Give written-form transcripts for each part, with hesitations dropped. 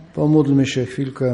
Pomódlmy się chwilkę.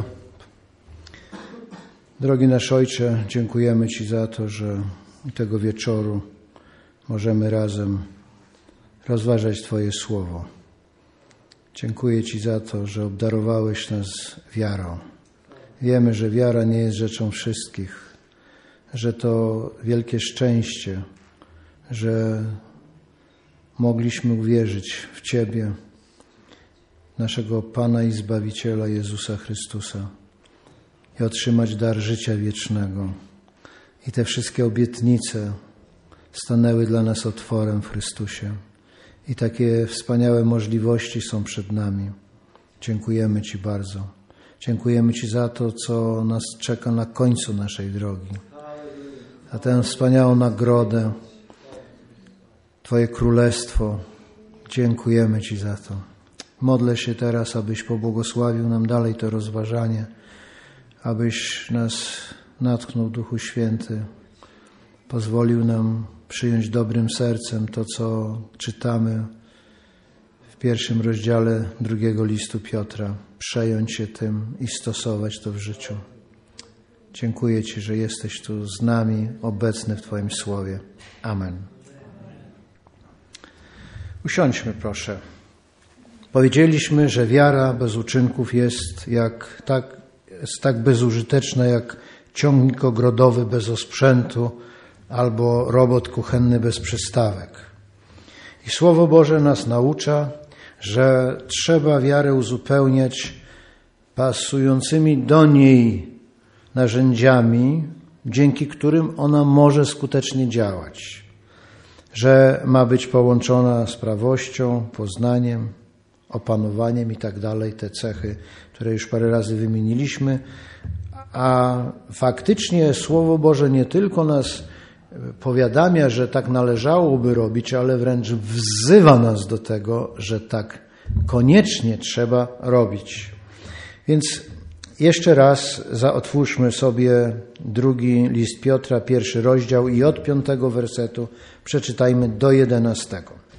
Drogi nasz Ojcze, dziękujemy Ci za to, że tego wieczoru możemy razem rozważać Twoje Słowo. Dziękuję Ci za to, że obdarowałeś nas wiarą. Wiemy, że wiara nie jest rzeczą wszystkich, że to wielkie szczęście, że mogliśmy uwierzyć w Ciebie, naszego Pana i Zbawiciela Jezusa Chrystusa i otrzymać dar życia wiecznego. I te wszystkie obietnice stanęły dla nas otworem w Chrystusie. I takie wspaniałe możliwości są przed nami. Dziękujemy Ci bardzo. Dziękujemy Ci za to, co nas czeka na końcu naszej drogi. Za tę wspaniałą nagrodę, Twoje Królestwo. Dziękujemy Ci za to. Modlę się teraz, abyś pobłogosławił nam dalej to rozważanie, abyś nas natknął, Duchu Święty, pozwolił nam przyjąć dobrym sercem to, co czytamy w 1 rozdziale 2 listu Piotra, przejąć się tym i stosować to w życiu. Dziękuję Ci, że jesteś tu z nami, obecny w Twoim Słowie. Amen. Usiądźmy, proszę. Powiedzieliśmy, że wiara bez uczynków jest tak bezużyteczna jak ciągnik ogrodowy bez osprzętu albo robot kuchenny bez przystawek. I Słowo Boże nas naucza, że trzeba wiarę uzupełniać pasującymi do niej narzędziami, dzięki którym ona może skutecznie działać. Że ma być połączona z prawością, poznaniem, opanowaniem i tak dalej, te cechy, które już parę razy wymieniliśmy, a faktycznie Słowo Boże nie tylko nas powiadamia, że tak należałoby robić, ale wręcz wzywa nas do tego, że tak koniecznie trzeba robić. Więc jeszcze raz otwórzmy sobie 2 list Piotra, 1 rozdział i od 5 wersetu przeczytajmy do 11.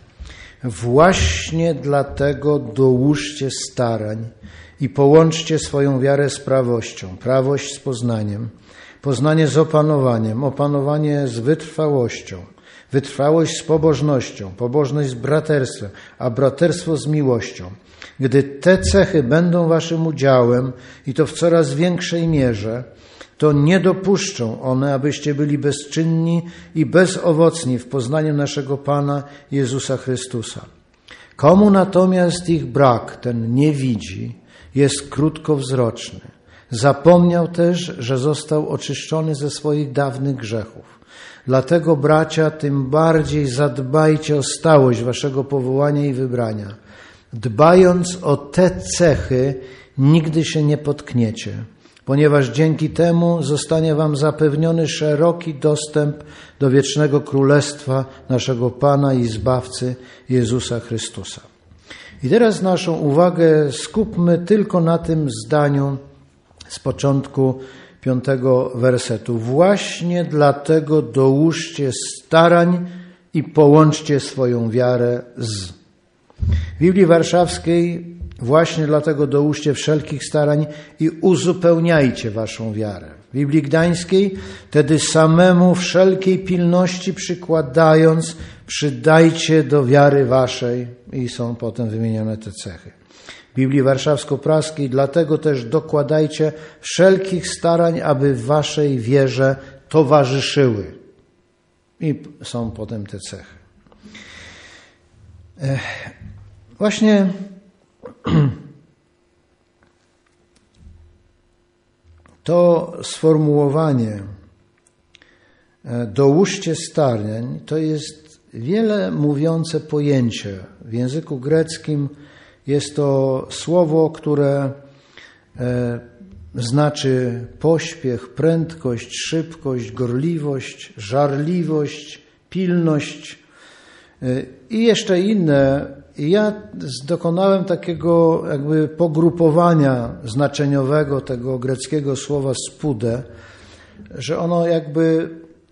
Właśnie dlatego dołóżcie starań i połączcie swoją wiarę z prawością, prawość z poznaniem, poznanie z opanowaniem, opanowanie z wytrwałością, wytrwałość z pobożnością, pobożność z braterstwem, a braterstwo z miłością. Gdy te cechy będą waszym udziałem i to w coraz większej mierze, to nie dopuszczą one, abyście byli bezczynni i bezowocni w poznaniu naszego Pana Jezusa Chrystusa. Komu natomiast ich brak, ten nie widzi, jest krótkowzroczny. Zapomniał też, że został oczyszczony ze swoich dawnych grzechów. Dlatego, bracia, tym bardziej zadbajcie o stałość waszego powołania i wybrania. Dbając o te cechy, nigdy się nie potkniecie, ponieważ dzięki temu zostanie wam zapewniony szeroki dostęp do wiecznego królestwa naszego Pana i Zbawcy Jezusa Chrystusa. I teraz naszą uwagę skupmy tylko na tym zdaniu z początku 5 wersetu. Właśnie dlatego dołóżcie starań i połączcie swoją wiarę z. W Biblii Warszawskiej właśnie dlatego dołóżcie wszelkich starań i uzupełniajcie waszą wiarę. W Biblii Gdańskiej wtedy samemu wszelkiej pilności przykładając, przydajcie do wiary waszej i są potem wymienione te cechy. W Biblii Warszawsko-Praskiej dlatego też dokładajcie wszelkich starań, aby waszej wierze towarzyszyły. I są potem te cechy. Właśnie to sformułowanie dołóżcie starań to jest wiele mówiące pojęcie. W języku greckim jest to słowo, które znaczy pośpiech, prędkość, szybkość, gorliwość, żarliwość, pilność i jeszcze inne. Ja dokonałem takiego jakby pogrupowania znaczeniowego tego greckiego słowa spude, że ono jakby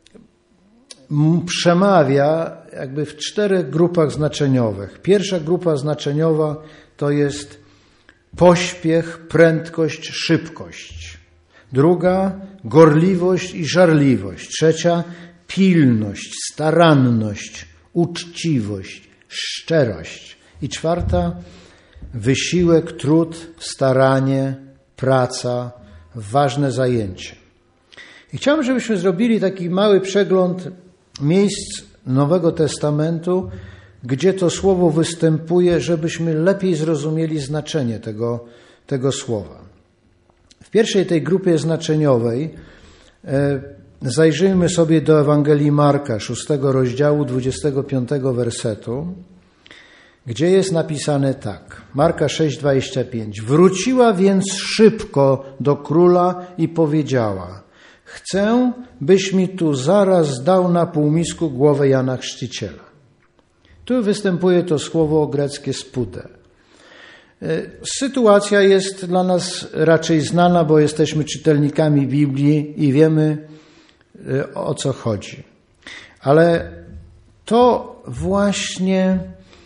przemawia jakby w 4 grupach znaczeniowych. Pierwsza grupa znaczeniowa to jest pośpiech, prędkość, szybkość. Druga, gorliwość i żarliwość. Trzecia, pilność, staranność, uczciwość, szczerość. I czwarta, wysiłek, trud, staranie, praca, ważne zajęcie. I chciałbym, żebyśmy zrobili taki mały przegląd miejsc Nowego Testamentu, gdzie to słowo występuje, żebyśmy lepiej zrozumieli znaczenie tego słowa. W pierwszej tej grupie znaczeniowej zajrzyjmy sobie do Ewangelii Marka, 6 rozdziału, 25 wersetu, gdzie jest napisane tak. Marka 6,25. Wróciła więc szybko do króla i powiedziała: chcę, byś mi tu zaraz dał na półmisku głowę Jana Chrzciciela. Tu występuje to słowo greckie spude. Sytuacja jest dla nas raczej znana, bo jesteśmy czytelnikami Biblii i wiemy, o co chodzi. Ale to właśnie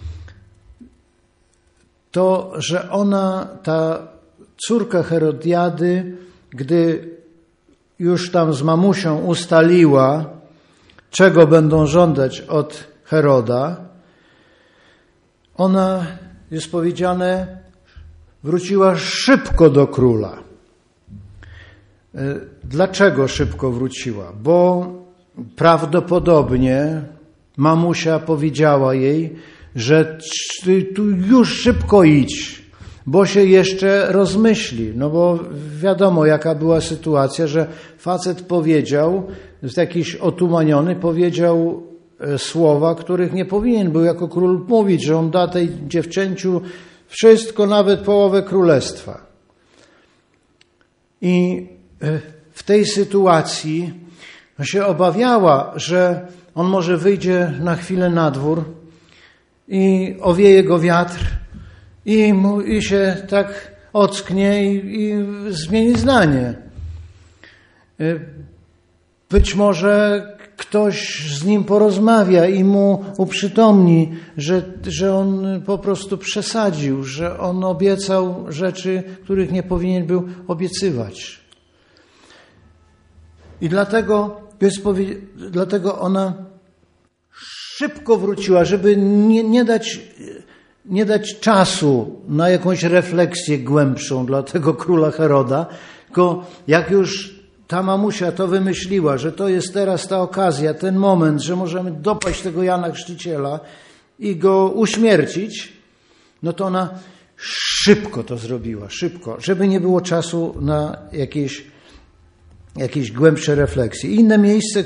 to, że ona, ta córka Herodiady, gdy już tam z mamusią ustaliła, czego będą żądać od Heroda, ona, jest powiedziane, wróciła szybko do króla. Dlaczego szybko wróciła? Bo prawdopodobnie mamusia powiedziała jej, że tu już szybko idź, bo się jeszcze rozmyśli. No bo wiadomo, jaka była sytuacja, że facet powiedział, jakiś otumaniony, powiedział słowa, których nie powinien był jako król mówić, że on da tej dziewczęciu wszystko, nawet połowę królestwa. I w tej sytuacji się obawiała, że on może wyjdzie na chwilę na dwór i owieje go wiatr i się tak ocknie i zmieni zdanie. Być może ktoś z nim porozmawia i mu uprzytomni, że on po prostu przesadził, że on obiecał rzeczy, których nie powinien był obiecywać. I dlatego ona szybko wróciła, żeby nie dać czasu na jakąś refleksję głębszą dla tego króla Heroda, tylko jak już ta mamusia to wymyśliła, że to jest teraz ta okazja, ten moment, że możemy dopaść tego Jana Chrzciciela i go uśmiercić, no to ona szybko to zrobiła, szybko, żeby nie było czasu na jakieś głębsze refleksje. Inne miejsce,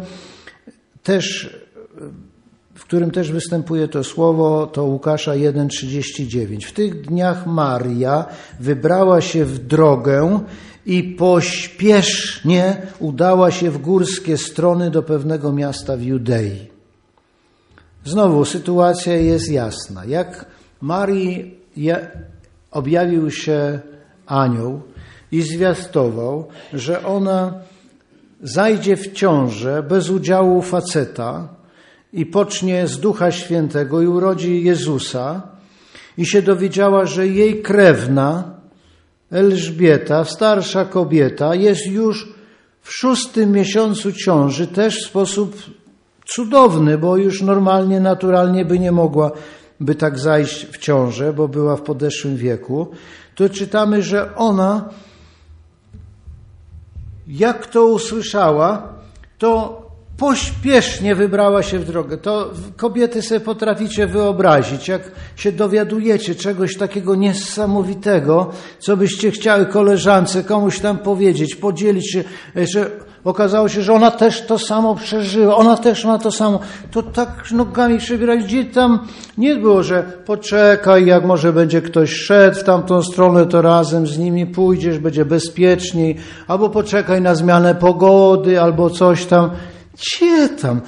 w którym też występuje to słowo, to Łukasza 1,39. W tych dniach Maria wybrała się w drogę i pośpiesznie udała się w górskie strony do pewnego miasta w Judei. Znowu sytuacja jest jasna. Jak Marii objawił się anioł i zwiastował, że ona zajdzie w ciążę bez udziału faceta i pocznie z Ducha Świętego i urodzi Jezusa, i się dowiedziała, że jej krewna Elżbieta, starsza kobieta, jest już w 6. miesiącu ciąży, też w sposób cudowny, bo już normalnie, naturalnie by nie mogła by tak zajść w ciążę, bo była w podeszłym wieku, to czytamy, że ona, jak to usłyszała, to pośpiesznie wybrała się w drogę. To kobiety sobie potraficie wyobrazić, jak się dowiadujecie czegoś takiego niesamowitego, co byście chciały koleżance komuś tam powiedzieć, podzielić się, że okazało się, że ona też to samo przeżyła, ona też ma to samo. To tak nogami przebierali, gdzie tam nie było, że poczekaj, jak może będzie ktoś szedł w tamtą stronę, to razem z nimi pójdziesz, będzie bezpieczniej, albo poczekaj na zmianę pogody, albo coś tam. Gdzie tam?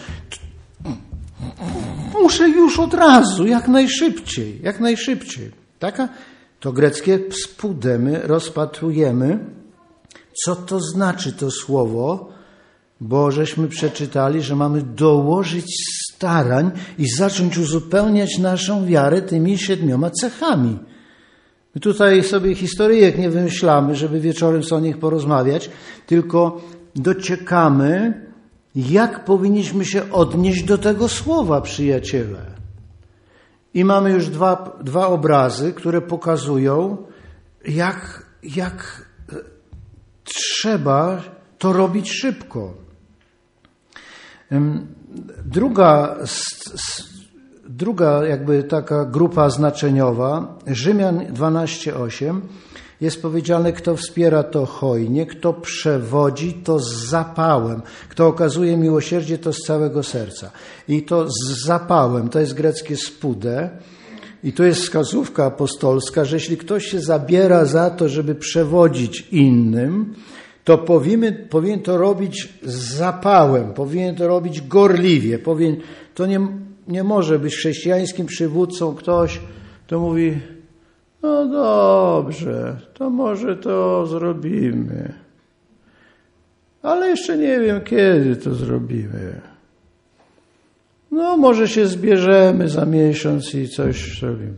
Muszę już od razu, jak najszybciej. Taka to greckie spudemy rozpatrujemy. Co to znaczy to słowo? Bo żeśmy przeczytali, że mamy dołożyć starań i zacząć uzupełniać naszą wiarę tymi 7 cechami. My tutaj sobie historyjek nie wymyślamy, żeby wieczorem o nich porozmawiać, tylko dociekamy, jak powinniśmy się odnieść do tego słowa, przyjaciele. I mamy już dwa obrazy, które pokazują, jak trzeba to robić szybko. Druga jakby taka grupa znaczeniowa, Rzymian 12:8, jest powiedziane, kto wspiera to hojnie, kto przewodzi to z zapałem, kto okazuje miłosierdzie to z całego serca. I to z zapałem, to jest greckie spude, i to jest wskazówka apostolska, że jeśli ktoś się zabiera za to, żeby przewodzić innym, to powinien to robić z zapałem, powinien to robić gorliwie, to nie może być chrześcijańskim przywódcą ktoś, kto mówi, no dobrze, to może to zrobimy, ale jeszcze nie wiem, kiedy to zrobimy. No może się zbierzemy za miesiąc i coś zrobimy.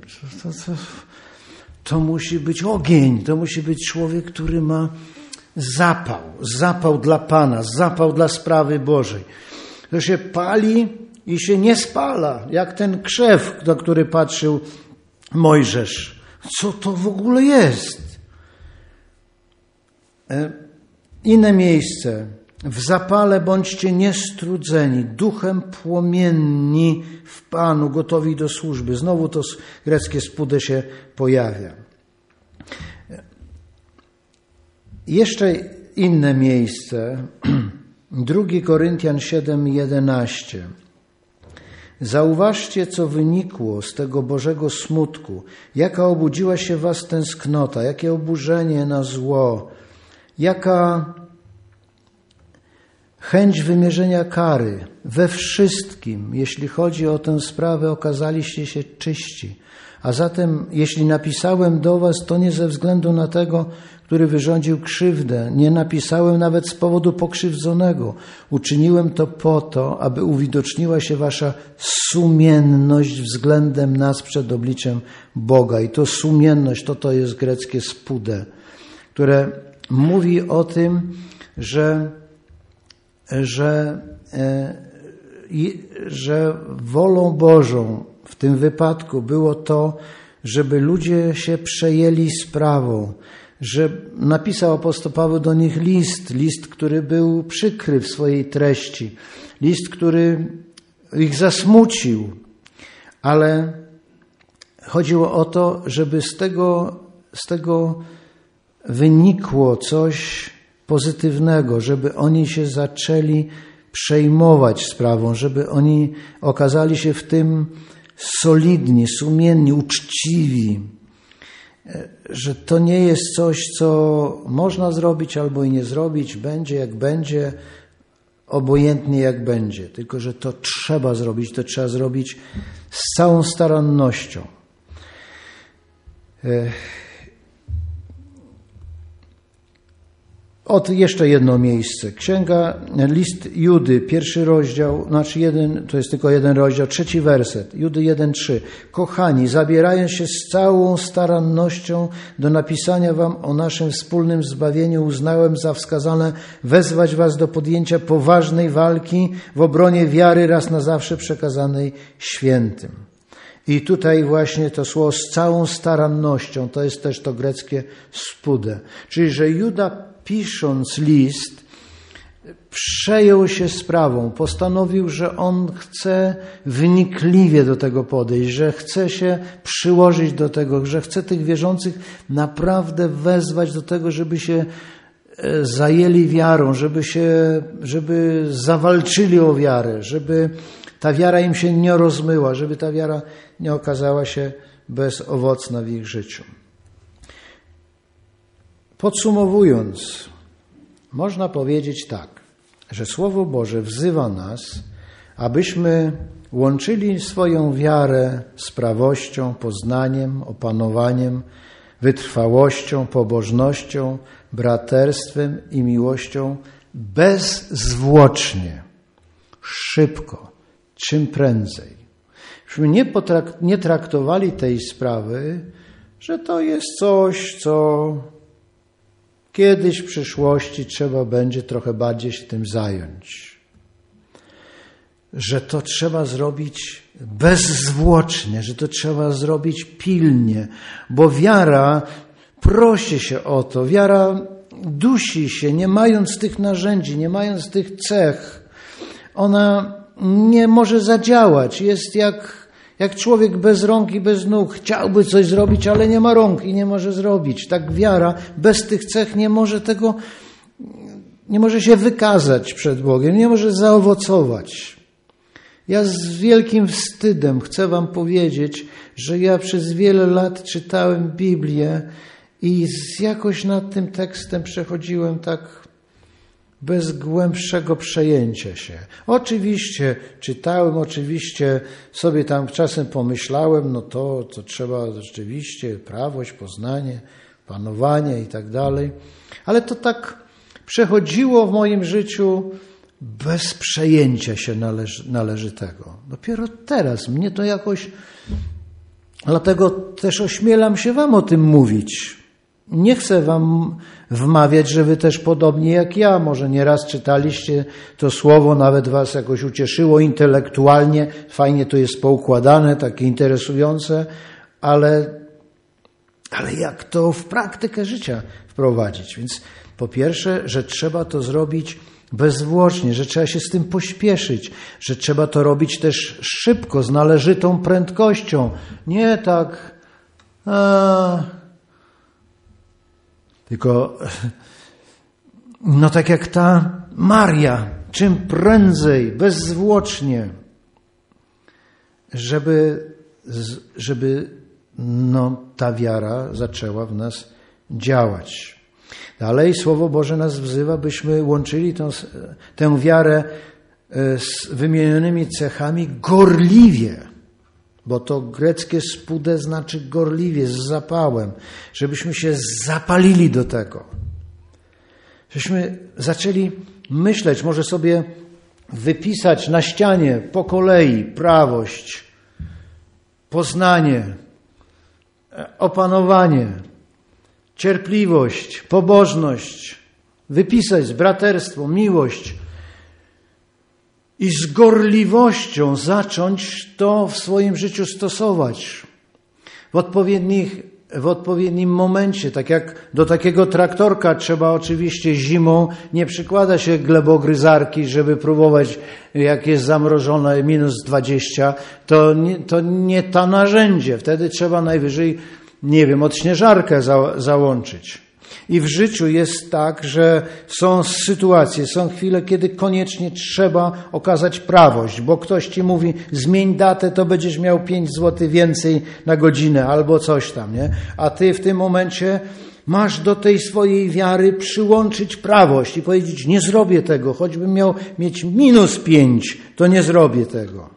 To musi być ogień, to musi być człowiek, który ma zapał dla Pana, zapał dla sprawy Bożej. To się pali i się nie spala, jak ten krzew, na który patrzył Mojżesz. Co to w ogóle jest? Inne miejsce. W zapale bądźcie niestrudzeni, duchem płomienni w Panu, gotowi do służby. Znowu to greckie spude się pojawia. Jeszcze inne miejsce. 2 Koryntian 7:11. Zauważcie, co wynikło z tego Bożego smutku, jaka obudziła się w was tęsknota, jakie oburzenie na zło, jaka chęć wymierzenia kary. We wszystkim, jeśli chodzi o tę sprawę, okazaliście się czyści. A zatem, jeśli napisałem do was, to nie ze względu na tego, który wyrządził krzywdę. Nie napisałem nawet z powodu pokrzywdzonego. Uczyniłem to po to, aby uwidoczniła się wasza sumienność względem nas przed obliczem Boga. I to sumienność, to jest greckie spude, które mówi o tym, że wolą Bożą w tym wypadku było to, żeby ludzie się przejęli sprawą, że napisał apostoł Paweł do nich list, który był przykry w swojej treści, list, który ich zasmucił, ale chodziło o to, żeby z tego wynikło coś pozytywnego, żeby oni się zaczęli przejmować sprawą, żeby oni okazali się w tym solidni, sumienni, uczciwi, że to nie jest coś, co można zrobić albo i nie zrobić, będzie jak będzie, obojętnie jak będzie, tylko że to trzeba zrobić z całą starannością. Jeszcze jedno miejsce. List Judy, 1 rozdział, to jest tylko jeden rozdział, 3 werset. Judy 1:3. Kochani, zabierając się z całą starannością do napisania wam o naszym wspólnym zbawieniu, uznałem za wskazane wezwać was do podjęcia poważnej walki w obronie wiary raz na zawsze przekazanej świętym. I tutaj właśnie to słowo z całą starannością, to jest też to greckie spude. Czyli, że Juda pisząc list, przejął się sprawą, postanowił, że on chce wnikliwie do tego podejść, że chce się przyłożyć do tego, że chce tych wierzących naprawdę wezwać do tego, żeby się zajęli wiarą, żeby zawalczyli o wiarę, żeby ta wiara im się nie rozmyła, żeby ta wiara nie okazała się bezowocna w ich życiu. Podsumowując, można powiedzieć tak, że Słowo Boże wzywa nas, abyśmy łączyli swoją wiarę z prawością, poznaniem, opanowaniem, wytrwałością, pobożnością, braterstwem i miłością bezzwłocznie, szybko, czym prędzej. Byśmy nie traktowali tej sprawy, że to jest coś, co kiedyś w przyszłości trzeba będzie trochę bardziej się tym zająć. Że to trzeba zrobić bezzwłocznie, że to trzeba zrobić pilnie, bo wiara prosi się o to, wiara dusi się, nie mając tych narzędzi, nie mając tych cech. Ona nie może zadziałać. Jest jak człowiek bez rąk i bez nóg. Chciałby coś zrobić, ale nie ma rąk i nie może zrobić. Tak wiara bez tych cech nie może się wykazać przed Bogiem, nie może zaowocować. Ja z wielkim wstydem chcę wam powiedzieć, że ja przez wiele lat czytałem Biblię i jakoś nad tym tekstem przechodziłem tak bez głębszego przejęcia się. Oczywiście czytałem, oczywiście sobie tam czasem pomyślałem, no to trzeba rzeczywiście prawość, poznanie, panowanie i tak dalej. Ale to tak przechodziło w moim życiu bez przejęcia się należytego. Dopiero teraz mnie to jakoś... Dlatego też ośmielam się wam o tym mówić. Nie chcę wam wmawiać, że wy też podobnie jak ja. Może nieraz czytaliście to słowo, nawet was jakoś ucieszyło intelektualnie. Fajnie to jest poukładane, takie interesujące, ale jak to w praktykę życia wprowadzić? Więc po pierwsze, że trzeba to zrobić bezzwłocznie, że trzeba się z tym pośpieszyć, że trzeba to robić też szybko, z należytą prędkością. Nie tak... Tylko, no tak jak ta Maria, czym prędzej, bezzwłocznie, żeby ta wiara zaczęła w nas działać. Dalej Słowo Boże nas wzywa, byśmy łączyli tę wiarę z wymienionymi cechami gorliwie, bo to greckie spude znaczy gorliwie, z zapałem, żebyśmy się zapalili do tego. Żebyśmy zaczęli myśleć, może sobie wypisać na ścianie po kolei prawość, poznanie, opanowanie, cierpliwość, pobożność, wypisać braterstwo, miłość i z gorliwością zacząć to w swoim życiu stosować w odpowiednim momencie. Tak jak do takiego traktorka trzeba oczywiście zimą, nie przykłada się glebogryzarki, żeby próbować, jak jest zamrożone minus 20, to nie to narzędzie. Wtedy trzeba najwyżej, odśnieżarkę załączyć. I w życiu jest tak, że są sytuacje, są chwile, kiedy koniecznie trzeba okazać prawość, bo ktoś ci mówi, zmień datę, to będziesz miał 5 zł więcej na godzinę albo coś tam, nie? A ty w tym momencie masz do tej swojej wiary przyłączyć prawość i powiedzieć, nie zrobię tego, choćbym miał mieć minus 5, to nie zrobię tego.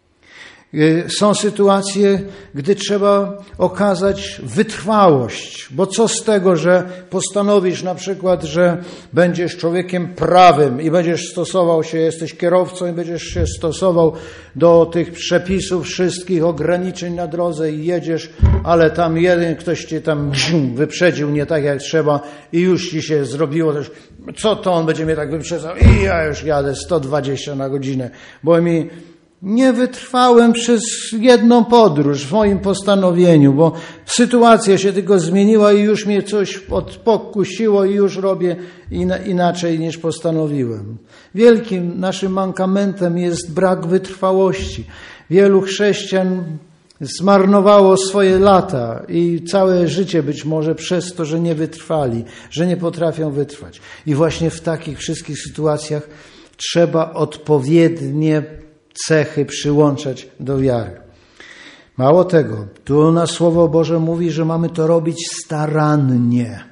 Są sytuacje, gdy trzeba okazać wytrwałość, bo co z tego, że postanowisz na przykład, że będziesz człowiekiem prawym i będziesz stosował się, jesteś kierowcą i będziesz się stosował do tych przepisów wszystkich, ograniczeń na drodze i jedziesz, ale tam ktoś cię tam wyprzedził nie tak jak trzeba i już ci się zrobiło też, co to on będzie mnie tak wyprzedzał i ja już jadę 120 na godzinę, bo mi nie wytrwałem przez jedną podróż w moim postanowieniu, bo sytuacja się tylko zmieniła i już mnie coś pokusiło i już robię inaczej niż postanowiłem. Wielkim naszym mankamentem jest brak wytrwałości. Wielu chrześcijan zmarnowało swoje lata i całe życie być może przez to, że nie wytrwali, że nie potrafią wytrwać. I właśnie w takich wszystkich sytuacjach trzeba odpowiednie cechy przyłączać do wiary. Mało tego, tu na Słowo Boże mówi, że mamy to robić starannie.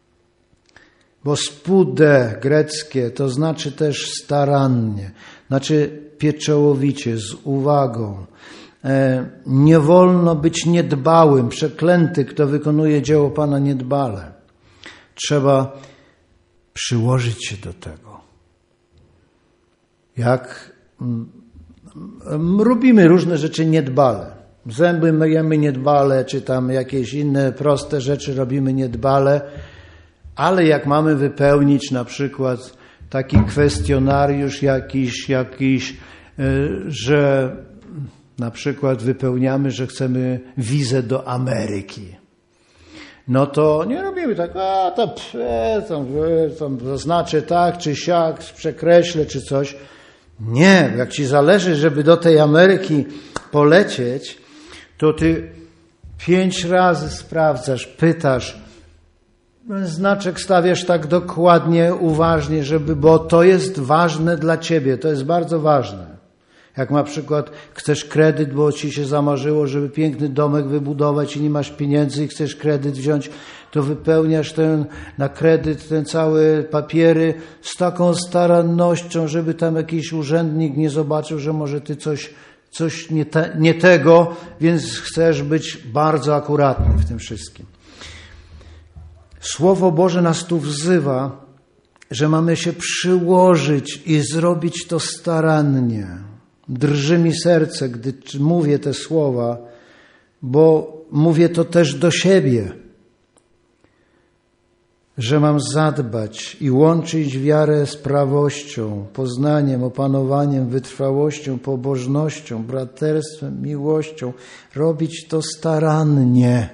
Bo spude greckie to znaczy też starannie, znaczy pieczołowicie, z uwagą. Nie wolno być niedbałym, przeklęty, kto wykonuje dzieło Pana niedbale. Trzeba przyłożyć się do tego. Jak robimy różne rzeczy niedbale. Zęby myjemy niedbale, czy tam jakieś inne proste rzeczy robimy niedbale, ale jak mamy wypełnić na przykład taki kwestionariusz jakiś, że na przykład wypełniamy, że chcemy wizę do Ameryki. No to nie robimy tak, to zaznaczę tak, czy siak, przekreślę, czy coś. Nie, jak ci zależy, żeby do tej Ameryki polecieć, to ty 5 razy sprawdzasz, pytasz, znaczek stawiasz tak dokładnie, uważnie, bo to jest ważne dla ciebie, to jest bardzo ważne. Jak na przykład chcesz kredyt, bo ci się zamarzyło, żeby piękny domek wybudować i nie masz pieniędzy i chcesz kredyt wziąć, to wypełniasz na kredyt ten cały papiery z taką starannością, żeby tam jakiś urzędnik nie zobaczył, że może ty coś nie tego, więc chcesz być bardzo akuratny w tym wszystkim. Słowo Boże nas tu wzywa, że mamy się przyłożyć i zrobić to starannie. Drży mi serce, gdy mówię te słowa, bo mówię to też do siebie, że mam zadbać i łączyć wiarę z prawością, poznaniem, opanowaniem, wytrwałością, pobożnością, braterstwem, miłością. Robić to starannie.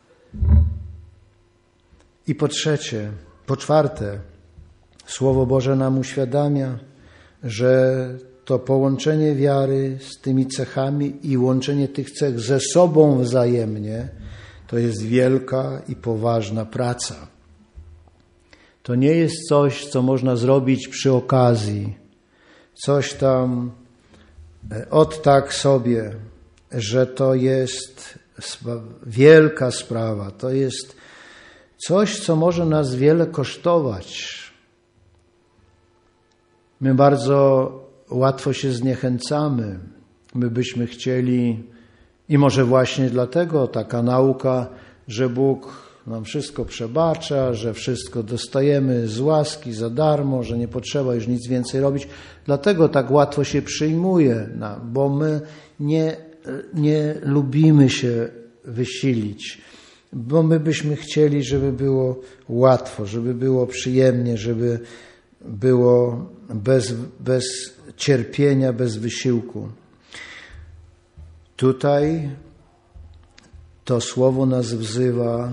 I po czwarte, Słowo Boże nam uświadamia, że to połączenie wiary z tymi cechami i łączenie tych cech ze sobą wzajemnie, to jest wielka i poważna praca. To nie jest coś, co można zrobić przy okazji, coś tam od tak sobie, że to jest wielka sprawa, to jest coś, co może nas wiele kosztować. My bardzo łatwo się zniechęcamy. My byśmy chcieli i może właśnie dlatego taka nauka, że Bóg nam wszystko przebacza, że wszystko dostajemy z łaski za darmo, że nie potrzeba już nic więcej robić. Dlatego tak łatwo się przyjmuje, bo my nie lubimy się wysilić, bo my byśmy chcieli, żeby było łatwo, żeby było przyjemnie, żeby było bez cierpienia, bez wysiłku. Tutaj to słowo nas wzywa,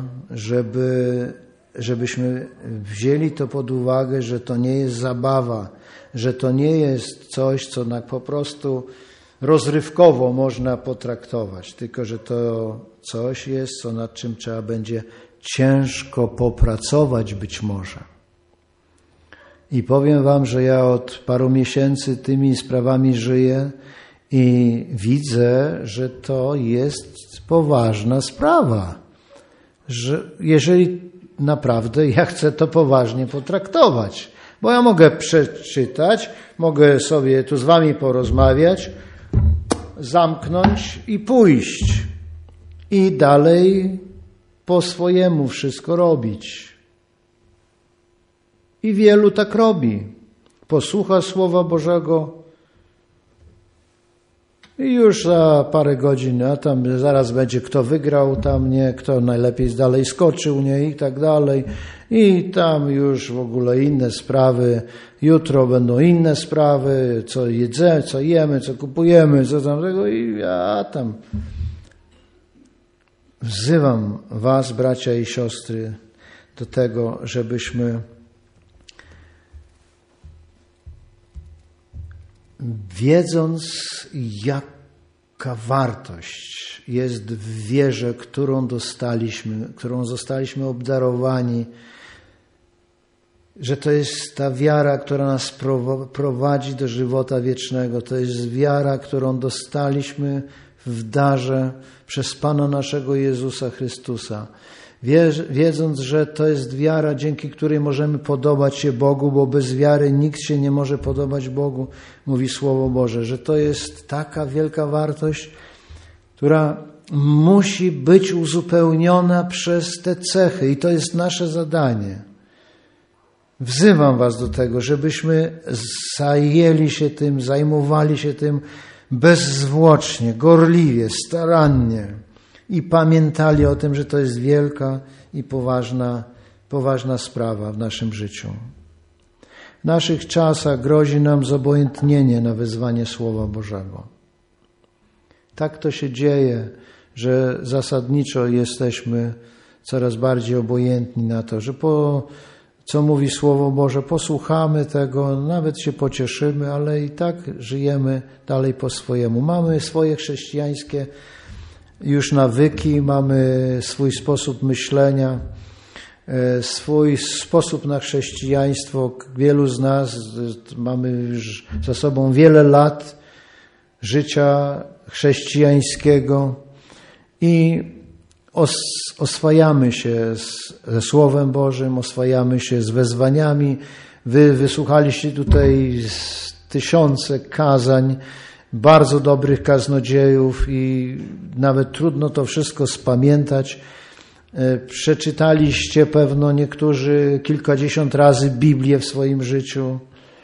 żebyśmy wzięli to pod uwagę, że to nie jest zabawa, że to nie jest coś, co po prostu rozrywkowo można potraktować, tylko że to coś jest, co nad czym trzeba będzie ciężko popracować być może. I powiem wam, że ja od paru miesięcy tymi sprawami żyję i widzę, że to jest poważna sprawa. Że jeżeli naprawdę ja chcę to poważnie potraktować, bo ja mogę przeczytać, mogę sobie tu z wami porozmawiać, zamknąć i pójść i dalej po swojemu wszystko robić. I wielu tak robi. Posłucha Słowa Bożego i już za parę godzin, a tam zaraz będzie kto wygrał, tam nie, kto najlepiej dalej skoczył, nie, i tak dalej. I tam już w ogóle inne sprawy. Jutro będą inne sprawy, co jedzemy, co jemy, co kupujemy, co tamtego i ja tam. Wzywam was, bracia i siostry, do tego, żebyśmy wiedząc, jaka wartość jest w wierze, którą zostaliśmy obdarowani, że to jest ta wiara, która nas prowadzi do żywota wiecznego. To jest wiara, którą dostaliśmy w darze przez Pana naszego Jezusa Chrystusa. Wiedząc, że to jest wiara, dzięki której możemy podobać się Bogu, bo bez wiary nikt się nie może podobać Bogu, mówi Słowo Boże, że to jest taka wielka wartość, która musi być uzupełniona przez te cechy i to jest nasze zadanie. Wzywam was do tego, żebyśmy zajęli się tym, zajmowali się tym, bezzwłocznie, gorliwie, starannie i pamiętali o tym, że to jest wielka i poważna sprawa w naszym życiu. W naszych czasach grozi nam zobojętnienie na wezwanie Słowa Bożego. Tak to się dzieje, że zasadniczo jesteśmy coraz bardziej obojętni na to, że co mówi Słowo Boże, posłuchamy tego, nawet się pocieszymy, ale i tak żyjemy dalej po swojemu. Mamy swoje chrześcijańskie już nawyki, mamy swój sposób myślenia, swój sposób na chrześcijaństwo. Wielu z nas mamy już za sobą wiele lat życia chrześcijańskiego i oswajamy się ze Słowem Bożym, oswajamy się z wezwaniami. Wy wysłuchaliście tutaj tysiące kazań, bardzo dobrych kaznodziejów i nawet trudno to wszystko spamiętać. Przeczytaliście pewno niektórzy kilkadziesiąt razy Biblię w swoim życiu.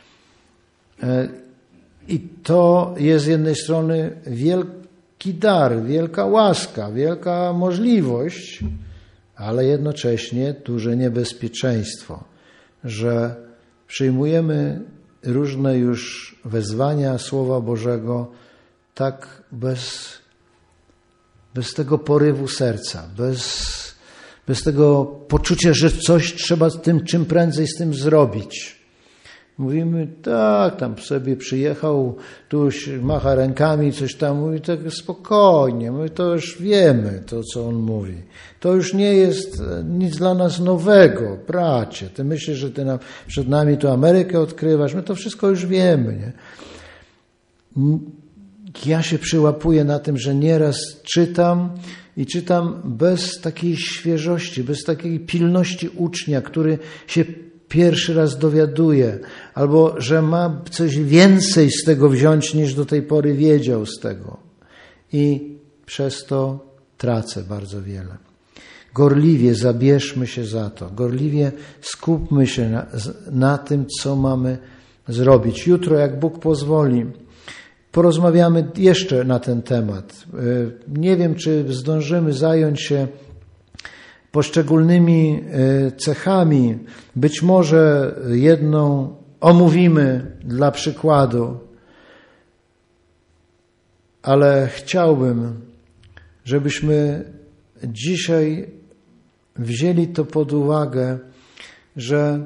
I to jest z jednej strony wielki dar, wielka łaska, wielka możliwość, ale jednocześnie duże niebezpieczeństwo, że przyjmujemy różne już wezwania Słowa Bożego tak bez tego porywu serca, bez tego poczucia, że coś trzeba czym prędzej z tym zrobić. Mówimy, tak, tam sobie przyjechał, tu macha rękami, coś tam mówi, tak spokojnie, my to już wiemy, to co on mówi. To już nie jest nic dla nas nowego, bracie. Ty myślisz, że ty przed nami tu Amerykę odkrywasz, my to wszystko już wiemy, nie? Ja się przyłapuję na tym, że nieraz czytam bez takiej świeżości, bez takiej pilności ucznia, który się pierwszy raz dowiaduje, albo że ma coś więcej z tego wziąć, niż do tej pory wiedział z tego. I przez to tracę bardzo wiele. Gorliwie zabierzmy się za to. Gorliwie skupmy się na tym, co mamy zrobić. Jutro, jak Bóg pozwoli, porozmawiamy jeszcze na ten temat. Nie wiem, czy zdążymy zająć się poszczególnymi cechami. Być może jedną omówimy dla przykładu, ale chciałbym, żebyśmy dzisiaj wzięli to pod uwagę, że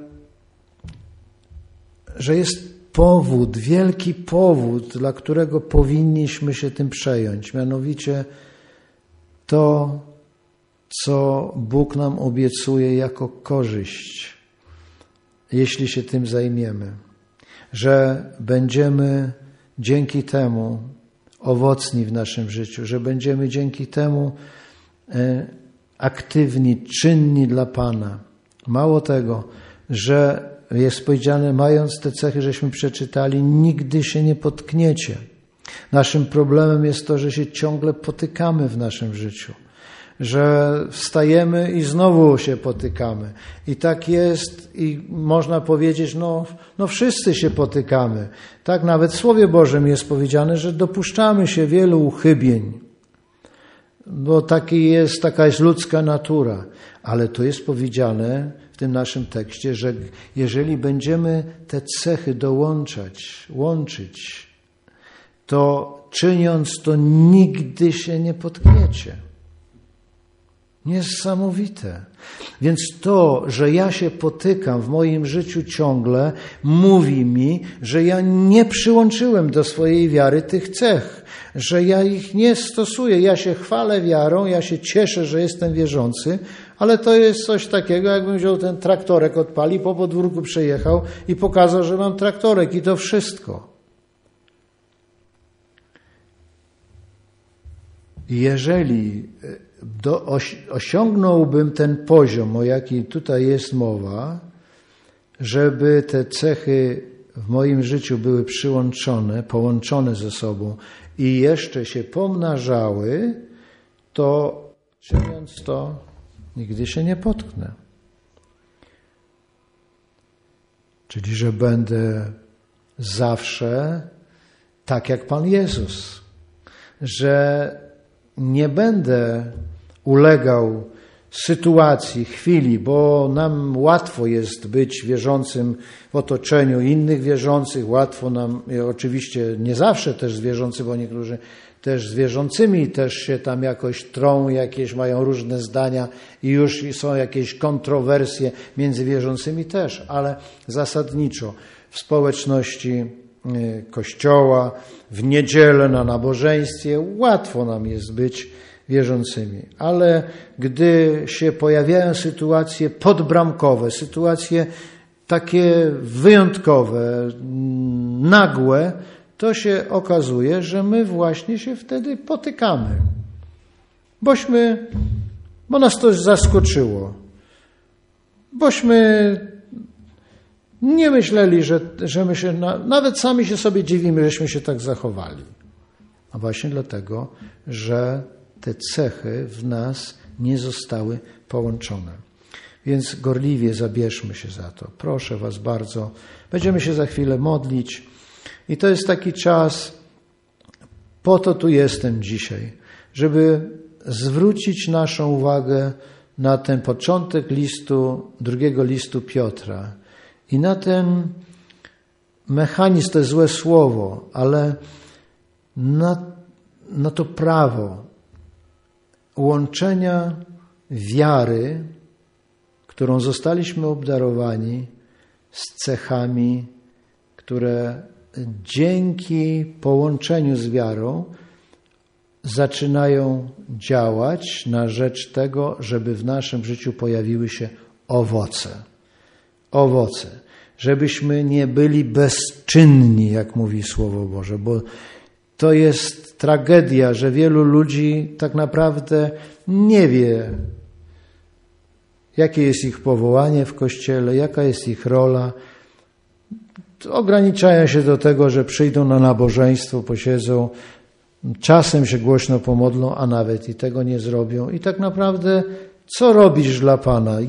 jest powód, wielki powód, dla którego powinniśmy się tym przejąć. Mianowicie to, co Bóg nam obiecuje jako korzyść, jeśli się tym zajmiemy. Że będziemy dzięki temu owocni w naszym życiu, że będziemy dzięki temu aktywni, czynni dla Pana. Mało tego, że jest powiedziane, mając te cechy, żeśmy przeczytali, nigdy się nie potkniecie. Naszym problemem jest to, że się ciągle potykamy w naszym życiu. Że wstajemy i znowu się potykamy. I tak jest i można powiedzieć, no wszyscy się potykamy. Tak nawet w Słowie Bożym jest powiedziane, że dopuszczamy się wielu uchybień. Bo taka jest ludzka natura. Ale tu jest powiedziane w tym naszym tekście, że jeżeli będziemy te cechy łączyć, to czyniąc to nigdy się nie potkniecie. Niesamowite. Więc to, że ja się potykam w moim życiu ciągle, mówi mi, że ja nie przyłączyłem do swojej wiary tych cech, że ja ich nie stosuję. Ja się chwalę wiarą, ja się cieszę, że jestem wierzący, ale to jest coś takiego, jakbym wziął ten traktorek, odpalił, po podwórku przejechał i pokazał, że mam traktorek i to wszystko. Jeżeli osiągnąłbym ten poziom, o jaki tutaj jest mowa, żeby te cechy w moim życiu były połączone ze sobą i jeszcze się pomnażały, to czyniąc to, nigdy się nie potknę. Czyli, że będę zawsze tak jak Pan Jezus, że nie będę ulegał sytuacji, chwili, bo nam łatwo jest być wierzącym w otoczeniu innych wierzących, łatwo nam, oczywiście nie zawsze też z wierzącym, bo niektórzy też z wierzącymi też się tam jakoś trą, jakieś mają różne zdania i już są jakieś kontrowersje między wierzącymi też, ale zasadniczo w społeczności Kościoła, w niedzielę na nabożeństwie łatwo nam jest być wierzącymi. Ale gdy się pojawiają sytuacje podbramkowe, sytuacje takie wyjątkowe, nagłe, to się okazuje, że my właśnie się wtedy potykamy. Bo nas to zaskoczyło. Bośmy nie myśleli, że my się, nawet sami się sobie dziwimy, żeśmy się tak zachowali. A właśnie dlatego, że te cechy w nas nie zostały połączone. Więc gorliwie zabierzmy się za to. Proszę Was bardzo. Będziemy się za chwilę modlić. I to jest taki czas, po to tu jestem dzisiaj, żeby zwrócić naszą uwagę na ten początek drugiego listu Piotra i na ten mechanizm, to jest złe słowo, ale na to prawo łączenia wiary, którą zostaliśmy obdarowani, z cechami, które dzięki połączeniu z wiarą zaczynają działać na rzecz tego, żeby w naszym życiu pojawiły się owoce. Owoce. Żebyśmy nie byli bezczynni, jak mówi Słowo Boże, bo to jest tragedia, że wielu ludzi tak naprawdę nie wie, jakie jest ich powołanie w Kościele, jaka jest ich rola. Ograniczają się do tego, że przyjdą na nabożeństwo, posiedzą, czasem się głośno pomodlą, a nawet i tego nie zrobią. I tak naprawdę, co robisz dla Pana?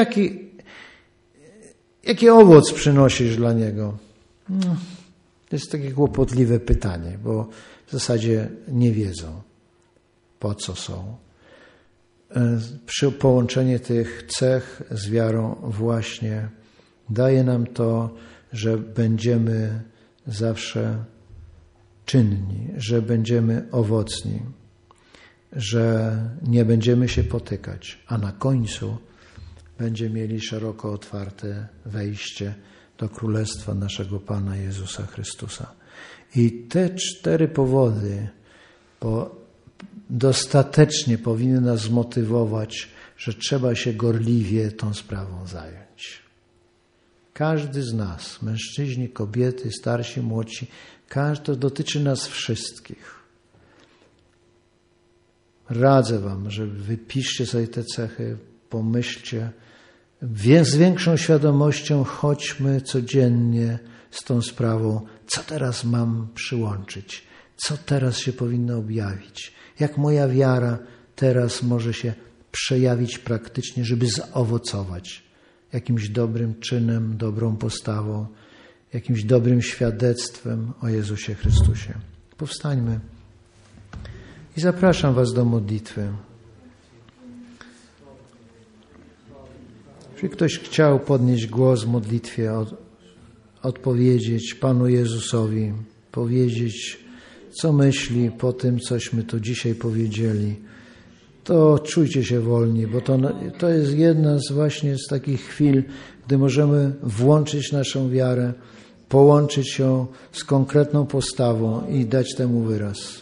Jaki owoc przynosisz dla Niego? To jest takie kłopotliwe pytanie, bo w zasadzie nie wiedzą, po co są. Przy połączeniu tych cech z wiarą właśnie daje nam to, że będziemy zawsze czynni, że będziemy owocni, że nie będziemy się potykać, a na końcu będziemy mieli szeroko otwarte wejście do Królestwa naszego Pana Jezusa Chrystusa. I te 4 powody dostatecznie powinny nas zmotywować, że trzeba się gorliwie tą sprawą zająć. Każdy z nas, mężczyźni, kobiety, starsi, młodsi, to dotyczy nas wszystkich. Radzę Wam, że wypiszcie sobie te cechy, pomyślcie, z większą świadomością chodźmy codziennie z tą sprawą, co teraz mam przyłączyć, co teraz się powinno objawić, jak moja wiara teraz może się przejawić praktycznie, żeby zaowocować jakimś dobrym czynem, dobrą postawą, jakimś dobrym świadectwem o Jezusie Chrystusie. Powstańmy i zapraszam Was do modlitwy. Jeśli ktoś chciał podnieść głos w modlitwie, odpowiedzieć Panu Jezusowi, powiedzieć, co myśli po tym, cośmy tu dzisiaj powiedzieli, to czujcie się wolni, bo to jest jedna z takich chwil, gdy możemy włączyć naszą wiarę, połączyć ją z konkretną postawą i dać temu wyraz.